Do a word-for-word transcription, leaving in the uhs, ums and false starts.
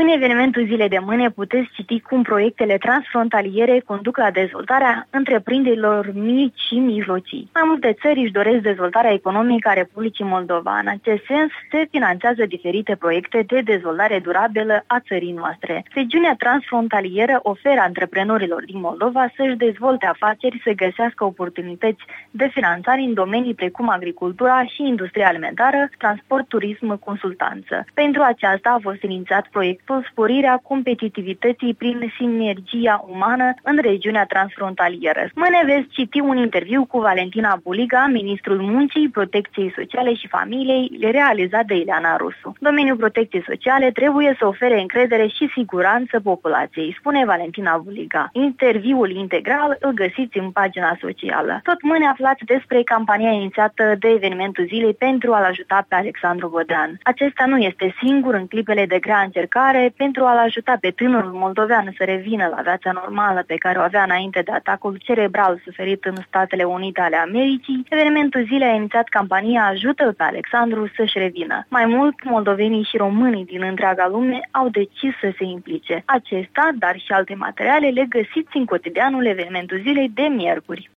În evenimentul zilei de mâine puteți citi cum proiectele transfrontaliere conduc la dezvoltarea întreprinderilor mici și mijlocii. Mai multe țări își doresc dezvoltarea economică a Republicii Moldova. În acest sens, se finanțează diferite proiecte de dezvoltare durabilă a țării noastre. Regiunea transfrontalieră oferă antreprenorilor din Moldova să-și dezvolte afaceri, să găsească oportunități de finanțare în domenii precum agricultura și industria alimentară, transport, turism, consultanță. Pentru aceasta a fost inițiat proiectul Sporirea competitivității prin sinergia umană în regiunea transfrontalieră. Mâine veți citi un interviu cu Valentina Buliga, ministrul Muncii, Protecției Sociale și Familiei, realizat de Ileana Rusu. Domeniul protecției sociale trebuie să ofere încredere și siguranță populației, spune Valentina Buliga. Interviul integral îl găsiți în pagina socială. Tot mâine aflați despre campania inițiată de evenimentul zilei pentru a-l ajuta pe Alexandru Godrean. Acesta nu este singur în clipele de grea încercare pentru a-l ajuta pe tânărul moldovean să revină la viața normală pe care o avea înainte de atacul cerebral suferit în Statele Unite ale Americii. Evenimentul zilei a inițiat campania Ajută-l pe Alexandru să-și revină. Mai mult, moldovenii și românii din întreaga lume au decis să se implice. Acesta, dar și alte materiale le găsiți în cotidianul Evenimentul zilei de miercuri.